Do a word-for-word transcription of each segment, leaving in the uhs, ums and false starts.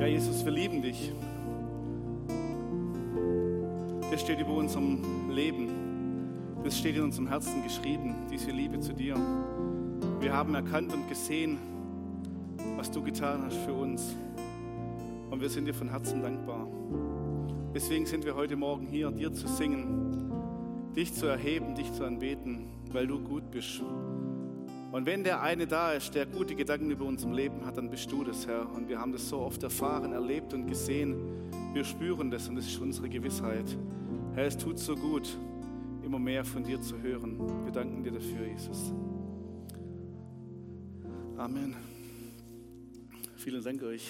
Ja, Jesus, wir lieben dich. Das steht über unserem Leben. Das steht in unserem Herzen geschrieben, diese Liebe zu dir. Wir haben erkannt und gesehen, was du getan hast für uns. Und wir sind dir von Herzen dankbar. Deswegen sind wir heute Morgen hier, dir zu singen, dich zu erheben, dich zu anbeten, weil du gut bist. Und wenn der eine da ist, der gute Gedanken über unserem Leben hat, dann bist du das, Herr. Und wir haben das so oft erfahren, erlebt und gesehen. Wir spüren das und das ist unsere Gewissheit. Herr, es tut so gut, immer mehr von dir zu hören. Wir danken dir dafür, Jesus. Amen. Vielen Dank euch.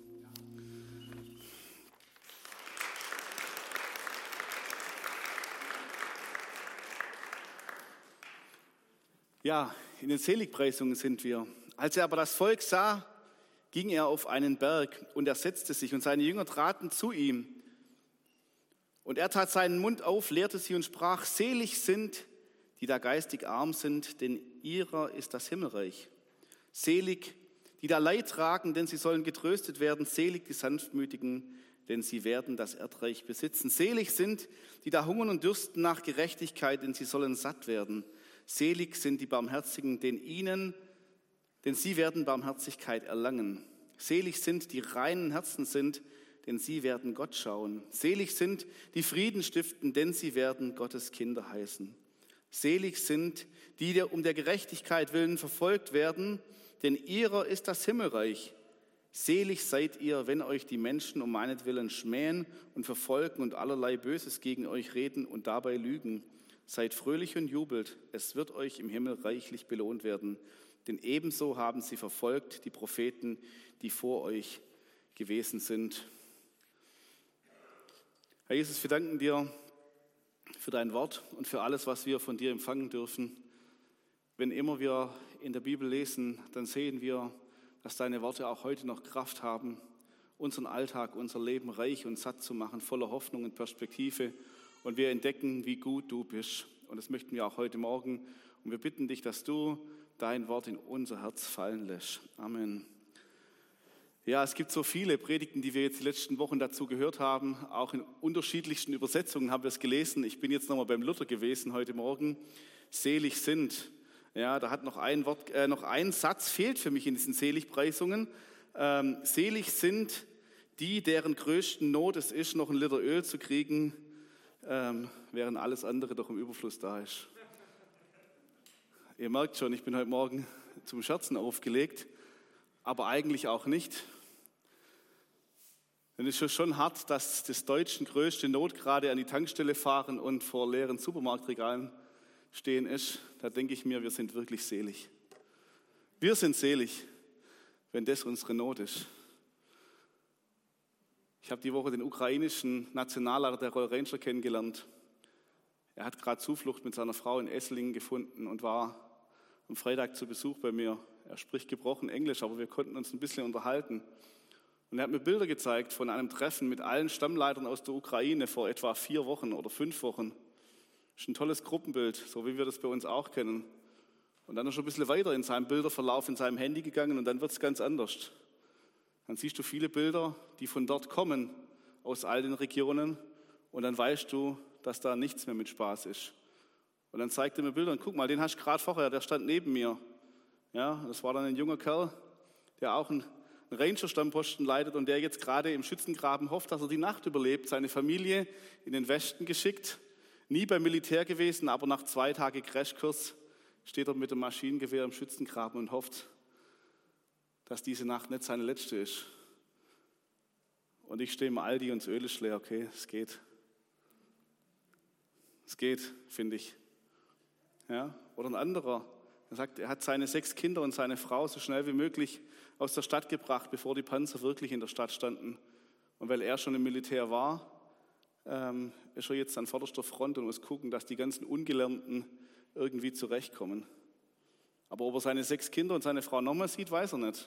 Ja, in den Seligpreisungen sind wir. Als er aber das Volk sah, ging er auf einen Berg und er setzte sich und seine Jünger traten zu ihm. Und er tat seinen Mund auf, lehrte sie und sprach: Selig sind, die da geistig arm sind, denn ihrer ist das Himmelreich. Selig, die da Leid tragen, denn sie sollen getröstet werden. Selig die Sanftmütigen, denn sie werden das Erdreich besitzen. Selig sind, die da hungern und dürsten nach Gerechtigkeit, denn sie sollen satt werden. Selig sind die Barmherzigen, denn ihnen, denn sie werden Barmherzigkeit erlangen. Selig sind, die reinen Herzen sind, denn sie werden Gott schauen. Selig sind, die Frieden stiften, denn sie werden Gottes Kinder heißen. Selig sind, die der um der Gerechtigkeit willen verfolgt werden, denn ihrer ist das Himmelreich. Selig seid ihr, wenn euch die Menschen um meinetwillen schmähen und verfolgen und allerlei Böses gegen euch reden und dabei lügen. Seid fröhlich und jubelt, es wird euch im Himmel reichlich belohnt werden. Denn ebenso haben sie verfolgt die Propheten, die vor euch gewesen sind. Herr Jesus, wir danken dir für dein Wort und für alles, was wir von dir empfangen dürfen. Wenn immer wir in der Bibel lesen, dann sehen wir, dass deine Worte auch heute noch Kraft haben, unseren Alltag, unser Leben reich und satt zu machen, voller Hoffnung und Perspektive. Und wir entdecken, wie gut du bist. Und das möchten wir auch heute Morgen. Und wir bitten dich, dass du dein Wort in unser Herz fallen lässt. Amen. Ja, es gibt so viele Predigten, die wir jetzt die letzten Wochen dazu gehört haben. Auch in unterschiedlichsten Übersetzungen haben wir es gelesen. Ich bin jetzt nochmal beim Luther gewesen heute Morgen. Selig sind. Ja, da hat noch ein Wort, äh, noch ein Satz fehlt für mich in diesen Seligpreisungen. Ähm, selig sind die, deren größten Not es ist, noch ein Liter Öl zu kriegen, Ähm, während alles andere doch im Überfluss da ist. Ihr merkt schon, ich bin heute Morgen zum Scherzen aufgelegt, aber eigentlich auch nicht. Denn es ist schon hart, dass des Deutschen größte Not gerade an die Tankstelle fahren und vor leeren Supermarktregalen stehen ist. Da denke ich mir, wir sind wirklich selig. Wir sind selig, wenn das unsere Not ist. Ich habe die Woche den ukrainischen Nationalleiter der Royal Ranger kennengelernt. Er hat gerade Zuflucht mit seiner Frau in Esslingen gefunden und war am Freitag zu Besuch bei mir. Er spricht gebrochen Englisch, aber wir konnten uns ein bisschen unterhalten. Und er hat mir Bilder gezeigt von einem Treffen mit allen Stammleitern aus der Ukraine vor etwa vier Wochen oder fünf Wochen. Das ist ein tolles Gruppenbild, so wie wir das bei uns auch kennen. Und dann ist er ein bisschen weiter in seinem Bilderverlauf in seinem Handy gegangen und dann wird es ganz anders. Dann siehst du viele Bilder, die von dort kommen, aus all den Regionen. Und dann weißt du, dass da nichts mehr mit Spaß ist. Und dann zeigt er mir Bilder und guck mal, den hast du gerade vorher, der stand neben mir. Ja, das war dann ein junger Kerl, der auch einen Ranger-Stammposten leitet und der jetzt gerade im Schützengraben hofft, dass er die Nacht überlebt. Seine Familie in den Westen geschickt, nie beim Militär gewesen, aber nach zwei Tagen Crashkurs steht er mit dem Maschinengewehr im Schützengraben und hofft, dass diese Nacht nicht seine letzte ist. Und ich stehe im Aldi und das Öl ist leer. Okay, es geht. Es geht, finde ich. Ja? Oder ein anderer, er sagt, er hat seine sechs Kinder und seine Frau so schnell wie möglich aus der Stadt gebracht, bevor die Panzer wirklich in der Stadt standen. Und weil er schon im Militär war, ähm, ist er jetzt an vorderster Front und muss gucken, dass die ganzen Ungelernten irgendwie zurechtkommen. Aber ob er seine sechs Kinder und seine Frau nochmal sieht, weiß er nicht.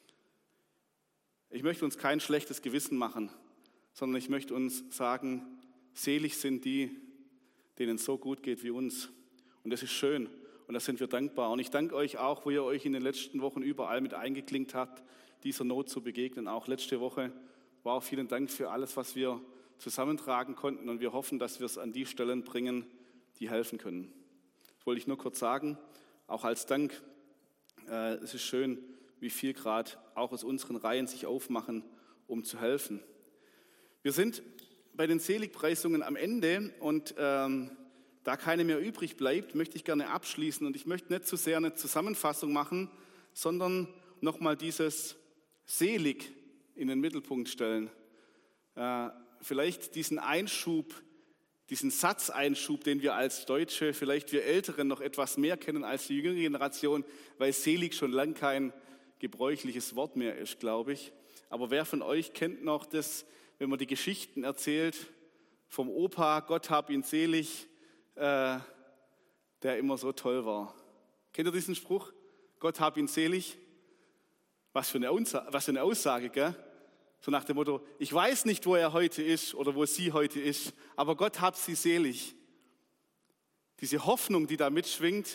Ich möchte uns kein schlechtes Gewissen machen, sondern ich möchte uns sagen, selig sind die, denen es so gut geht wie uns. Und das ist schön und da sind wir dankbar. Und ich danke euch auch, wo ihr euch in den letzten Wochen überall mit eingeklinkt habt, dieser Not zu begegnen. Auch letzte Woche wow, vielen Dank für alles, was wir zusammentragen konnten und wir hoffen, dass wir es an die Stellen bringen, die helfen können. Das wollte ich nur kurz sagen, auch als Dank. Äh, es ist schön, wie viel gerade auch aus unseren Reihen sich aufmachen, um zu helfen. Wir sind bei den Seligpreisungen am Ende und ähm, da keine mehr übrig bleibt, möchte ich gerne abschließen und ich möchte nicht zu sehr eine Zusammenfassung machen, sondern nochmal dieses Selig in den Mittelpunkt stellen. Äh, vielleicht diesen Einschub, diesen Satzeinschub, den wir als Deutsche, vielleicht wir Älteren noch etwas mehr kennen als die jüngere Generation, weil selig schon lang kein gebräuchliches Wort mehr ist, glaube ich. Aber wer von euch kennt noch das, wenn man die Geschichten erzählt vom Opa, Gott hab ihn selig, äh, der immer so toll war. Kennt ihr diesen Spruch? Gott hab ihn selig? Was für eine Aussage, was für eine Aussage, gell? So nach dem Motto, ich weiß nicht, wo er heute ist oder wo sie heute ist, aber Gott hab sie selig. Diese Hoffnung, die da mitschwingt,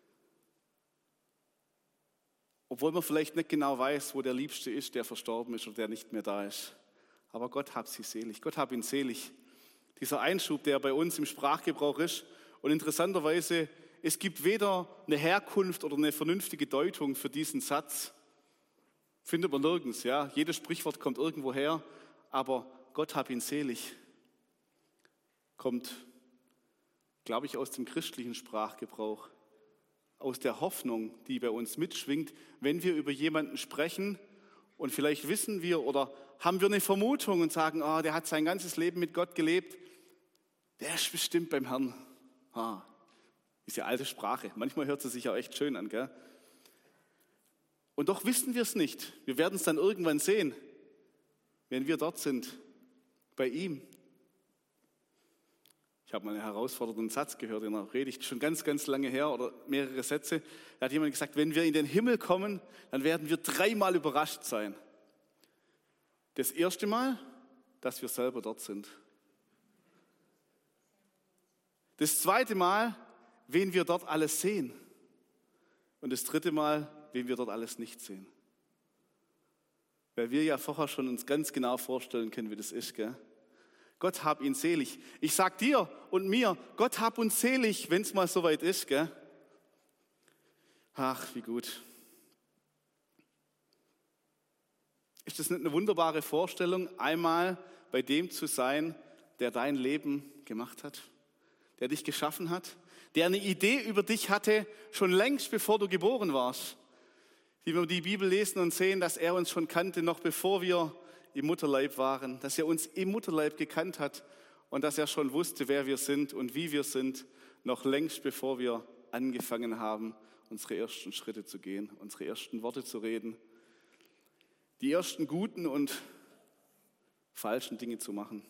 obwohl man vielleicht nicht genau weiß, wo der Liebste ist, der verstorben ist oder der nicht mehr da ist. Aber Gott hab sie selig. Gott hab ihn selig. Dieser Einschub, der bei uns im Sprachgebrauch ist. Und interessanterweise, es gibt weder eine Herkunft oder eine vernünftige Deutung für diesen Satz. Findet man nirgends. Ja? Jedes Sprichwort kommt irgendwo her. Aber Gott hab ihn selig kommt, glaube ich, aus dem christlichen Sprachgebrauch. Aus der Hoffnung, die bei uns mitschwingt, wenn wir über jemanden sprechen und vielleicht wissen wir oder haben wir eine Vermutung und sagen, oh, der hat sein ganzes Leben mit Gott gelebt, der ist bestimmt beim Herrn. Ah, ist ja alte Sprache. Manchmal hört sie sich auch echt schön an, gell? Und doch wissen wir es nicht. Wir werden es dann irgendwann sehen, wenn wir dort sind, bei ihm. Ich habe mal einen herausfordernden Satz gehört in einer Predigt, schon ganz, ganz lange her oder mehrere Sätze. Da hat jemand gesagt, wenn wir in den Himmel kommen, dann werden wir dreimal überrascht sein. Das erste Mal, dass wir selber dort sind. Das zweite Mal, wen wir dort alles sehen. Und das dritte Mal, wen wir dort alles nicht sehen. Weil wir ja vorher schon uns ganz genau vorstellen können, wie das ist, gell? Gott hab ihn selig. Ich sag dir und mir, Gott hab uns selig, wenn es mal soweit ist, gell? Ach, wie gut. Ist das nicht eine wunderbare Vorstellung, einmal bei dem zu sein, der dein Leben gemacht hat, der dich geschaffen hat, der eine Idee über dich hatte, schon längst bevor du geboren warst. Wie wir die Bibel lesen und sehen, dass er uns schon kannte, noch bevor wir im Mutterleib waren, dass er uns im Mutterleib gekannt hat und dass er schon wusste, wer wir sind und wie wir sind, noch längst bevor wir angefangen haben, unsere ersten Schritte zu gehen, unsere ersten Worte zu reden, die ersten guten und falschen Dinge zu machen.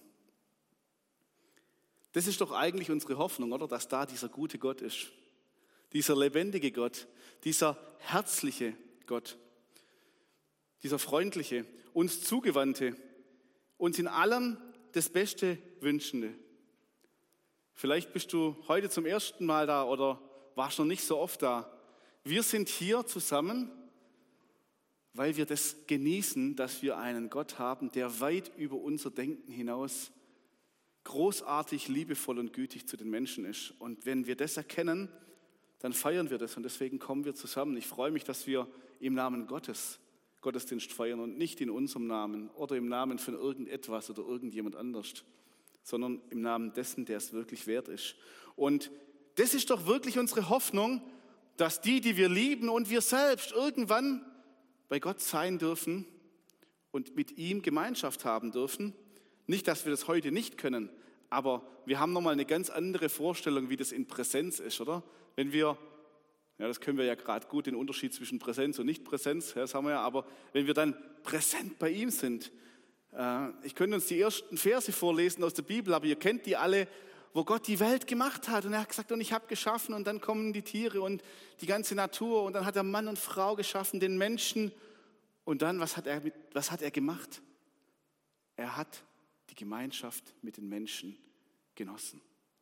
Das ist doch eigentlich unsere Hoffnung, oder? Dass da dieser gute Gott ist, dieser lebendige Gott, dieser herzliche Gott, dieser freundliche, uns zugewandte, uns in allem das Beste wünschende. Vielleicht bist du heute zum ersten Mal da oder warst noch nicht so oft da. Wir sind hier zusammen, weil wir das genießen, dass wir einen Gott haben, der weit über unser Denken hinaus großartig, liebevoll und gütig zu den Menschen ist. Und wenn wir das erkennen, dann feiern wir das und deswegen kommen wir zusammen. Ich freue mich, dass wir im Namen Gottes Gottesdienst feiern und nicht in unserem Namen oder im Namen von irgendetwas oder irgendjemand anders, sondern im Namen dessen, der es wirklich wert ist. Und das ist doch wirklich unsere Hoffnung, dass die, die wir lieben und wir selbst irgendwann bei Gott sein dürfen und mit ihm Gemeinschaft haben dürfen. Nicht, dass wir das heute nicht können, aber wir haben nochmal eine ganz andere Vorstellung, wie das in Präsenz ist, oder? Wenn wir Ja, das können wir ja gerade gut, den Unterschied zwischen Präsenz und Nicht-Präsenz, das haben wir ja, aber wenn wir dann präsent bei ihm sind, äh, ich könnte uns die ersten Verse vorlesen aus der Bibel, aber ihr kennt die alle, wo Gott die Welt gemacht hat und er hat gesagt, und ich habe geschaffen und dann kommen die Tiere und die ganze Natur und dann hat er Mann und Frau geschaffen, den Menschen und dann, was hat er, mit, was hat er gemacht? Er hat die Gemeinschaft mit den Menschen genossen.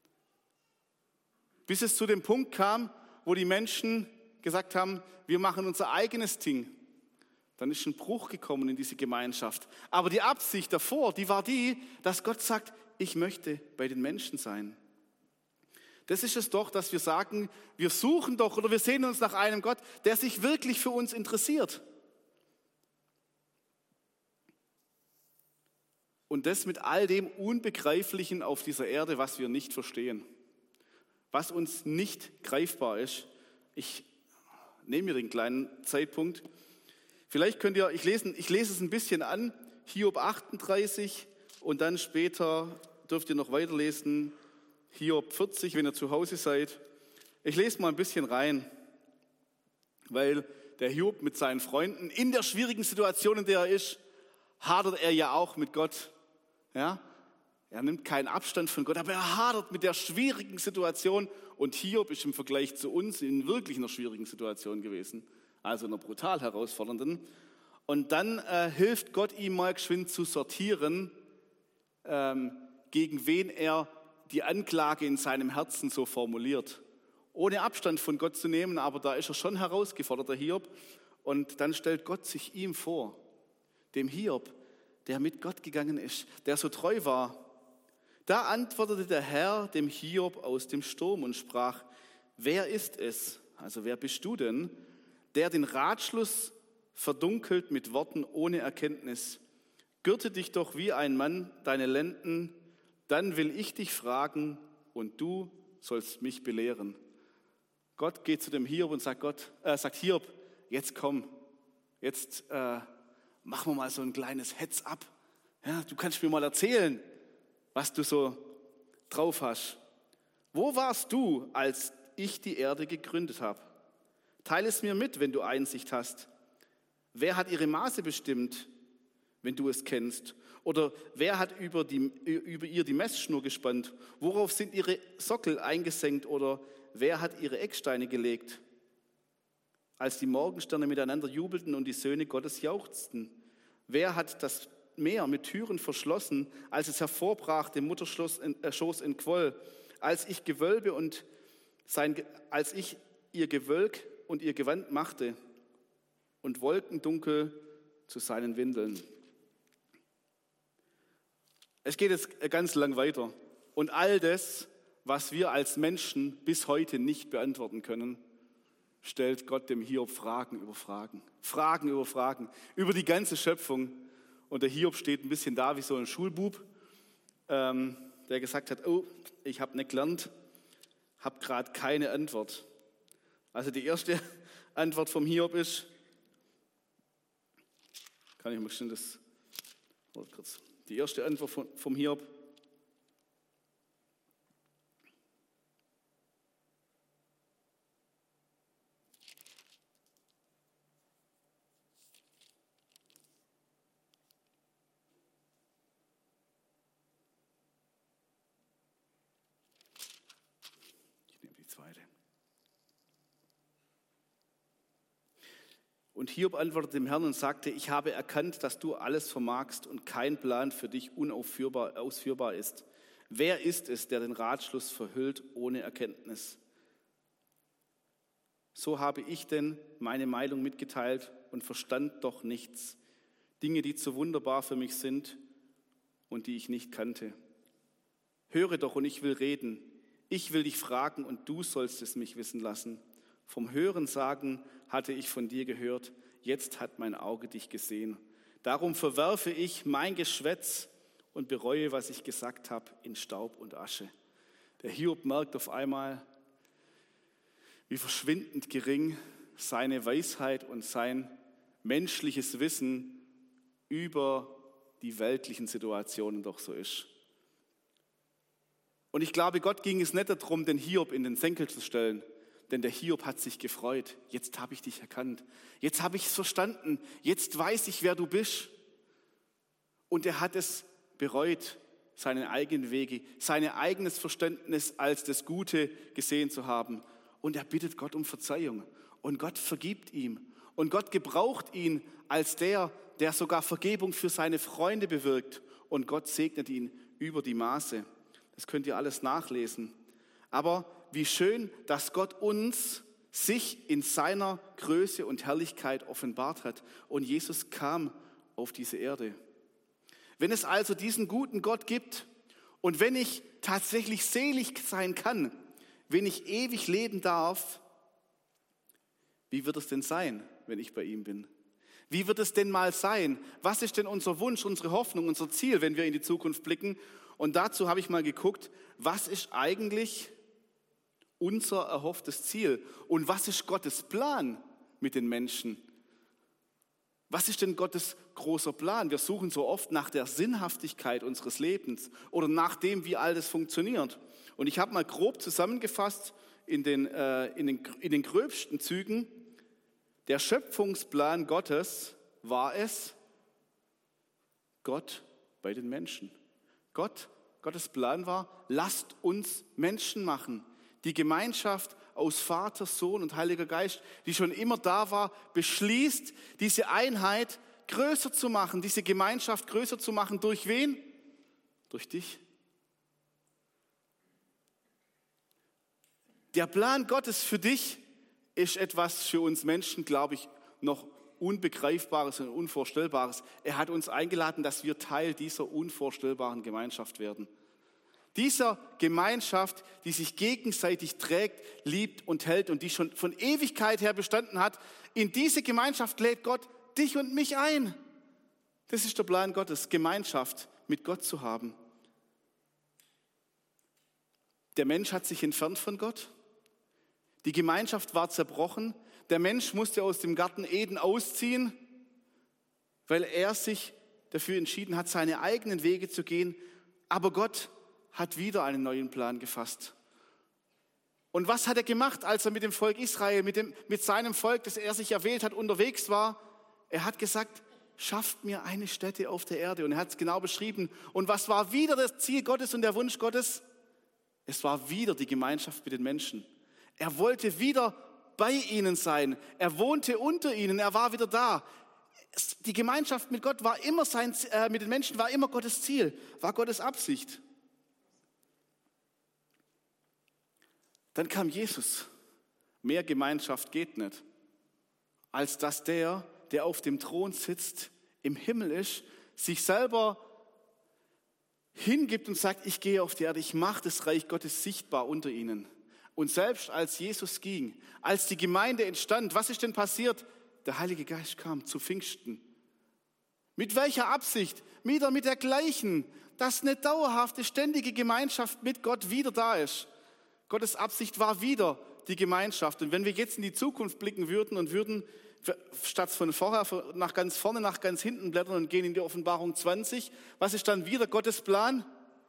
Bis es zu dem Punkt kam, wo die Menschen gesagt haben, wir machen unser eigenes Ding. Dann ist ein Bruch gekommen in diese Gemeinschaft. Aber die Absicht davor, die war die, dass Gott sagt, ich möchte bei den Menschen sein. Das ist es doch, dass wir sagen, wir suchen doch oder wir sehen uns nach einem Gott, der sich wirklich für uns interessiert. Und das mit all dem Unbegreiflichen auf dieser Erde, was wir nicht verstehen, was uns nicht greifbar ist. Ich nehme mir den kleinen Zeitpunkt. Vielleicht könnt ihr, ich lese, ich lese es ein bisschen an, Hiob achtunddreißig und dann später dürft ihr noch weiterlesen, Hiob vierzig, wenn ihr zu Hause seid. Ich lese mal ein bisschen rein, weil der Hiob mit seinen Freunden in der schwierigen Situation, in der er ist, hadert er ja auch mit Gott. Ja? Er nimmt keinen Abstand von Gott, aber er hadert mit der schwierigen Situation. Und Hiob ist im Vergleich zu uns in wirklich einer schwierigen Situation gewesen, also einer brutal herausfordernden. Und dann äh, hilft Gott ihm mal geschwind zu sortieren, ähm, gegen wen er die Anklage in seinem Herzen so formuliert. Ohne Abstand von Gott zu nehmen, aber da ist er schon herausgefordert, der Hiob. Und dann stellt Gott sich ihm vor, dem Hiob, der mit Gott gegangen ist, der so treu war. Da antwortete der Herr dem Hiob aus dem Sturm und sprach, wer ist es, also wer bist du denn, der den Ratschluss verdunkelt mit Worten ohne Erkenntnis? Gürte dich doch wie ein Mann deine Lenden, dann will ich dich fragen und du sollst mich belehren. Gott geht zu dem Hiob und sagt, Gott, äh, sagt Hiob, jetzt komm, jetzt äh, machen wir mal so ein kleines Hetz ab. Ja, du kannst mir mal erzählen, was du so drauf hast. Wo warst du, als ich die Erde gegründet habe? Teile es mir mit, wenn du Einsicht hast. Wer hat ihre Maße bestimmt, wenn du es kennst? Oder wer hat über, die, über ihr die Messschnur gespannt? Worauf sind ihre Sockel eingesenkt? Oder wer hat ihre Ecksteine gelegt? Als die Morgensterne miteinander jubelten und die Söhne Gottes jauchzten. Wer hat das Meer mit Türen verschlossen, als es hervorbrach, dem Mutterschoß entquoll? Als ich Gewölbe und sein, als ich ihr Gewölk und ihr Gewand machte und Wolkendunkel zu seinen Windeln. Es geht jetzt ganz lang weiter. Und all das, was wir als Menschen bis heute nicht beantworten können, stellt Gott dem Hiob Fragen über Fragen. Fragen über Fragen. Über die ganze Schöpfung. Und der Hiob steht ein bisschen da wie so ein Schulbub, ähm, der gesagt hat, oh, ich habe nicht gelernt, habe gerade keine Antwort. Also die erste Antwort vom Hiob ist, kann ich mal schnell das, warte kurz. Die erste Antwort vom, vom Hiob. Ich nehme die zweite. Und Hiob antwortete dem Herrn und sagte, ich habe erkannt, dass du alles vermagst und kein Plan für dich unausführbar ausführbar ist. Wer ist es, der den Ratschluss verhüllt ohne Erkenntnis? So habe ich denn meine Meinung mitgeteilt und verstand doch nichts. Dinge, die zu wunderbar für mich sind und die ich nicht kannte. Höre doch und ich will reden. Ich will dich fragen und du sollst es mich wissen lassen. Vom Hören sagen hatte ich von dir gehört, jetzt hat mein Auge dich gesehen. Darum verwerfe ich mein Geschwätz und bereue, was ich gesagt habe, in Staub und Asche. Der Hiob merkt auf einmal, wie verschwindend gering seine Weisheit und sein menschliches Wissen über die weltlichen Situationen doch so ist. Und ich glaube, Gott ging es nicht darum, den Hiob in den Senkel zu stellen, denn der Hiob hat sich gefreut. Jetzt habe ich dich erkannt. Jetzt habe ich es verstanden. Jetzt weiß ich, wer du bist. Und er hat es bereut, seine eigenen Wege, sein eigenes Verständnis als das Gute gesehen zu haben. Und er bittet Gott um Verzeihung. Und Gott vergibt ihm. Und Gott gebraucht ihn als der, der sogar Vergebung für seine Freunde bewirkt. Und Gott segnet ihn über die Maße. Das könnt ihr alles nachlesen. Aber wie schön, dass Gott uns sich in seiner Größe und Herrlichkeit offenbart hat. Und Jesus kam auf diese Erde. Wenn es also diesen guten Gott gibt und wenn ich tatsächlich selig sein kann, wenn ich ewig leben darf, wie wird es denn sein, wenn ich bei ihm bin? Wie wird es denn mal sein? Was ist denn unser Wunsch, unsere Hoffnung, unser Ziel, wenn wir in die Zukunft blicken? Und dazu habe ich mal geguckt, was ist eigentlich unser erhofftes Ziel? Und was ist Gottes Plan mit den Menschen? Was ist denn Gottes großer Plan? Wir suchen so oft nach der Sinnhaftigkeit unseres Lebens oder nach dem, wie all das funktioniert. Und ich habe mal grob zusammengefasst in den, äh, in den, in den gröbsten Zügen, der Schöpfungsplan Gottes war es, Gott bei den Menschen. Gott, Gottes Plan war, lasst uns Menschen machen. Die Gemeinschaft aus Vater, Sohn und Heiliger Geist, die schon immer da war, beschließt, diese Einheit größer zu machen, diese Gemeinschaft größer zu machen. Durch wen? Durch dich. Der Plan Gottes für dich ist etwas für uns Menschen, glaube ich, noch Unbegreifbares und Unvorstellbares. Er hat uns eingeladen, dass wir Teil dieser unvorstellbaren Gemeinschaft werden. Dieser Gemeinschaft, die sich gegenseitig trägt, liebt und hält und die schon von Ewigkeit her bestanden hat, in diese Gemeinschaft lädt Gott dich und mich ein. Das ist der Plan Gottes, Gemeinschaft mit Gott zu haben. Der Mensch hat sich entfernt von Gott. Die Gemeinschaft war zerbrochen. Der Mensch musste aus dem Garten Eden ausziehen, weil er sich dafür entschieden hat, seine eigenen Wege zu gehen. Aber Gott hat wieder einen neuen Plan gefasst. Und was hat er gemacht, als er mit dem Volk Israel, mit, dem, mit seinem Volk, das er sich erwählt hat, unterwegs war? Er hat gesagt, schafft mir eine Stätte auf der Erde. Und er hat es genau beschrieben. Und was war wieder das Ziel Gottes und der Wunsch Gottes? Es war wieder die Gemeinschaft mit den Menschen. Er wollte wieder bei ihnen sein. Er wohnte unter ihnen. Er war wieder da. Die Gemeinschaft mit Gott war immer sein, äh, mit den Menschen war immer Gottes Ziel, war Gottes Absicht. Dann kam Jesus. Mehr Gemeinschaft geht nicht, als dass der, der auf dem Thron sitzt, im Himmel ist, sich selber hingibt und sagt, ich gehe auf die Erde, ich mache das Reich Gottes sichtbar unter ihnen. Und selbst als Jesus ging, als die Gemeinde entstand, was ist denn passiert? Der Heilige Geist kam zu Pfingsten. Mit welcher Absicht? Wieder mit der gleichen, dass eine dauerhafte, ständige Gemeinschaft mit Gott wieder da ist. Gottes Absicht war wieder die Gemeinschaft. Und wenn wir jetzt in die Zukunft blicken würden und würden statt von vorher nach ganz vorne nach ganz hinten blättern und gehen in die Offenbarung zwanzig, was ist dann wieder Gottes Plan?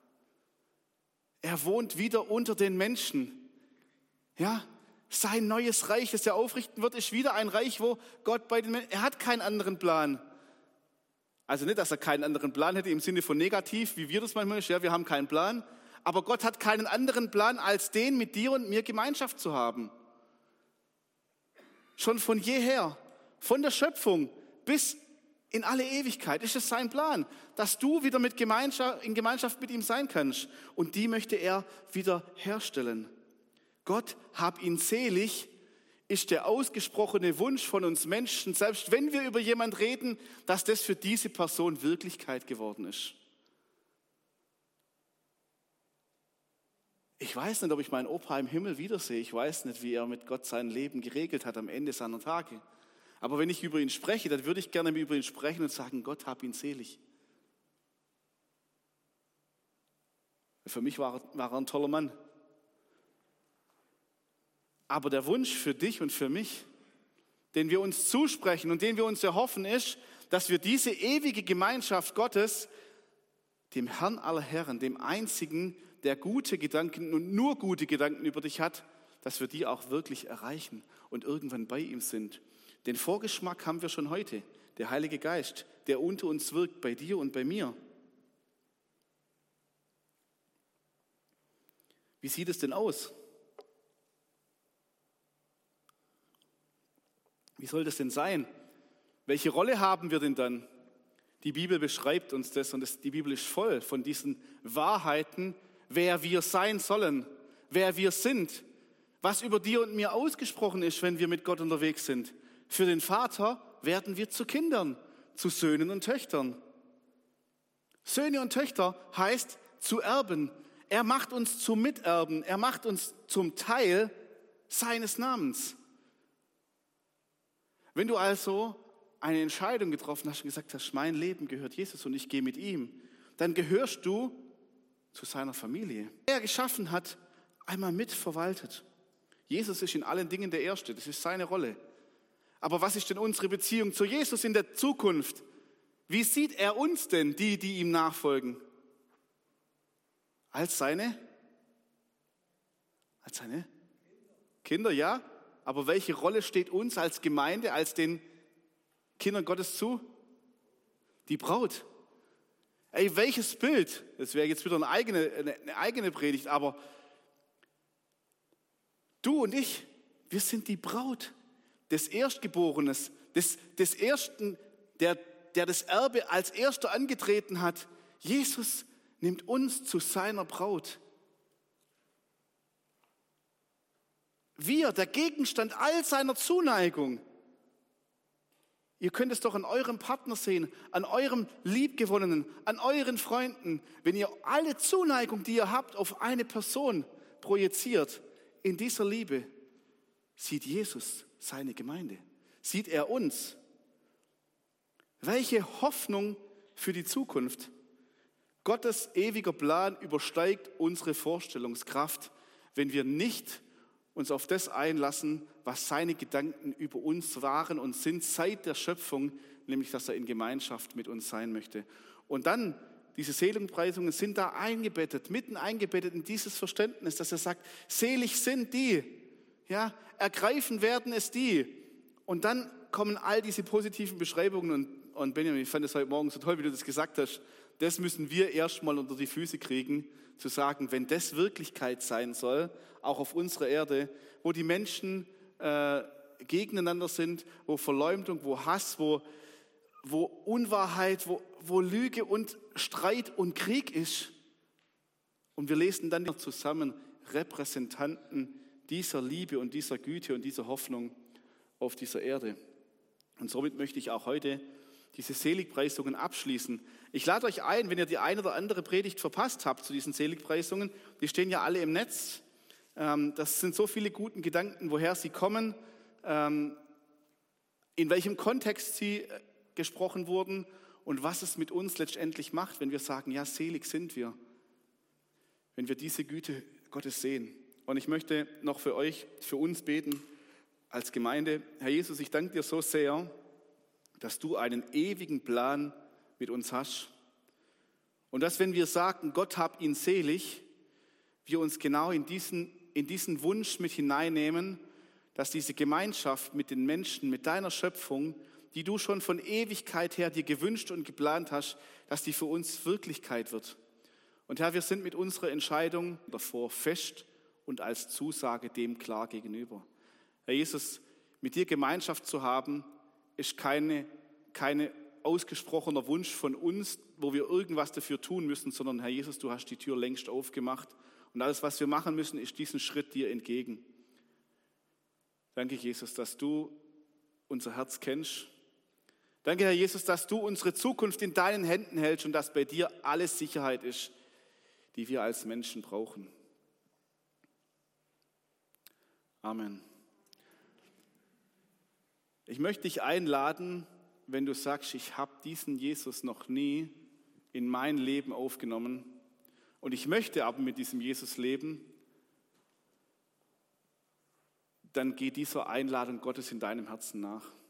Er wohnt wieder unter den Menschen. Ja, sein neues Reich, das er aufrichten wird, ist wieder ein Reich, wo Gott bei den Menschen, er hat keinen anderen Plan. Also nicht, dass er keinen anderen Plan hätte im Sinne von negativ, wie wir das manchmal ist, ja, wir haben keinen Plan. Aber Gott hat keinen anderen Plan, als den mit dir und mir Gemeinschaft zu haben. Schon von jeher, von der Schöpfung bis in alle Ewigkeit ist es sein Plan, dass du wieder mit Gemeinschaft, in Gemeinschaft mit ihm sein kannst. Und die möchte er wieder herstellen. Gott hab ihn selig, ist der ausgesprochene Wunsch von uns Menschen, selbst wenn wir über jemanden reden, dass das für diese Person Wirklichkeit geworden ist. Ich weiß nicht, ob ich meinen Opa im Himmel wiedersehe. Ich weiß nicht, wie er mit Gott sein Leben geregelt hat am Ende seiner Tage. Aber wenn ich über ihn spreche, dann würde ich gerne über ihn sprechen und sagen, Gott hab ihn selig. Für mich war, war er ein toller Mann. Aber der Wunsch für dich und für mich, den wir uns zusprechen und den wir uns erhoffen, ist, dass wir diese ewige Gemeinschaft Gottes, dem Herrn aller Herren, dem einzigen, der gute Gedanken und nur gute Gedanken über dich hat, dass wir die auch wirklich erreichen und irgendwann bei ihm sind. Den Vorgeschmack haben wir schon heute, der Heilige Geist, der unter uns wirkt, bei dir und bei mir. Wie sieht es denn aus? Wie soll das denn sein? Welche Rolle haben wir denn dann? Die Bibel beschreibt uns das und das, die Bibel ist voll von diesen Wahrheiten, wer wir sein sollen, wer wir sind, was über dir und mir ausgesprochen ist, wenn wir mit Gott unterwegs sind. Für den Vater werden wir zu Kindern, zu Söhnen und Töchtern. Söhne und Töchter heißt zu Erben. Er macht uns zu Miterben. Er macht uns zum Teil seines Namens. Wenn du also eine Entscheidung getroffen hast und gesagt hast, mein Leben gehört Jesus und ich gehe mit ihm, dann gehörst du zu seiner Familie. Er geschaffen hat, einmal mitverwaltet. Jesus ist in allen Dingen der Erste, das ist seine Rolle. Aber was ist denn unsere Beziehung zu Jesus in der Zukunft? Wie sieht er uns denn, die, die ihm nachfolgen? Als seine? Als seine Kinder, ja. Aber welche Rolle steht uns als Gemeinde, als den Kindern Gottes zu? Die Braut. Ey, welches Bild? Das wäre jetzt wieder eine eigene, eine eigene Predigt, aber du und ich, wir sind die Braut des Erstgeborenen, des, des Ersten, der, der das Erbe als Erster angetreten hat. Jesus nimmt uns zu seiner Braut. Wir, der Gegenstand all seiner Zuneigung. Ihr könnt es doch an eurem Partner sehen, an eurem Liebgewonnenen, an euren Freunden. Wenn ihr alle Zuneigung, die ihr habt, auf eine Person projiziert, in dieser Liebe, sieht Jesus seine Gemeinde. Sieht er uns. Welche Hoffnung für die Zukunft. Gottes ewiger Plan übersteigt unsere Vorstellungskraft, wenn wir nicht uns auf das einlassen, was seine Gedanken über uns waren und sind seit der Schöpfung, nämlich, dass er in Gemeinschaft mit uns sein möchte. Und dann, diese Seligpreisungen sind da eingebettet, mitten eingebettet in dieses Verständnis, dass er sagt, selig sind die, ja, ergreifen werden es die. Und dann kommen all diese positiven Beschreibungen und, und Benjamin, ich fand es heute Morgen so toll, wie du das gesagt hast, das müssen wir erstmal unter die Füße kriegen, zu sagen, wenn das Wirklichkeit sein soll, auch auf unserer Erde, wo die Menschen äh, gegeneinander sind, wo Verleumdung, wo Hass, wo, wo Unwahrheit, wo, wo Lüge und Streit und Krieg ist. Und wir lesen dann zusammen Repräsentanten dieser Liebe und dieser Güte und dieser Hoffnung auf dieser Erde. Und somit möchte ich auch heute diese Seligpreisungen abschließen. Ich lade euch ein, wenn ihr die eine oder andere Predigt verpasst habt zu diesen Seligpreisungen, die stehen ja alle im Netz. Das sind so viele gute Gedanken, woher sie kommen, in welchem Kontext sie gesprochen wurden und was es mit uns letztendlich macht, wenn wir sagen, ja, selig sind wir, wenn wir diese Güte Gottes sehen. Und ich möchte noch für euch, für uns beten als Gemeinde. Herr Jesus, ich danke dir so sehr, dass du einen ewigen Plan mit uns hast. Und dass, wenn wir sagen, Gott hab ihn selig, wir uns genau in diesen, in diesen Wunsch mit hineinnehmen, dass diese Gemeinschaft mit den Menschen, mit deiner Schöpfung, die du schon von Ewigkeit her dir gewünscht und geplant hast, dass die für uns Wirklichkeit wird. Und Herr, wir sind mit unserer Entscheidung davor fest und als Zusage dem klar gegenüber. Herr Jesus, mit dir Gemeinschaft zu haben, ist keine, keine ausgesprochener Wunsch von uns, wo wir irgendwas dafür tun müssen, sondern Herr Jesus, du hast die Tür längst aufgemacht und alles, was wir machen müssen, ist diesen Schritt dir entgegen. Danke, Jesus, dass du unser Herz kennst. Danke, Herr Jesus, dass du unsere Zukunft in deinen Händen hältst und dass bei dir alles Sicherheit ist, die wir als Menschen brauchen. Amen. Ich möchte dich einladen, wenn du sagst, ich habe diesen Jesus noch nie in mein Leben aufgenommen und ich möchte aber mit diesem Jesus leben, dann geh dieser Einladung Gottes in deinem Herzen nach.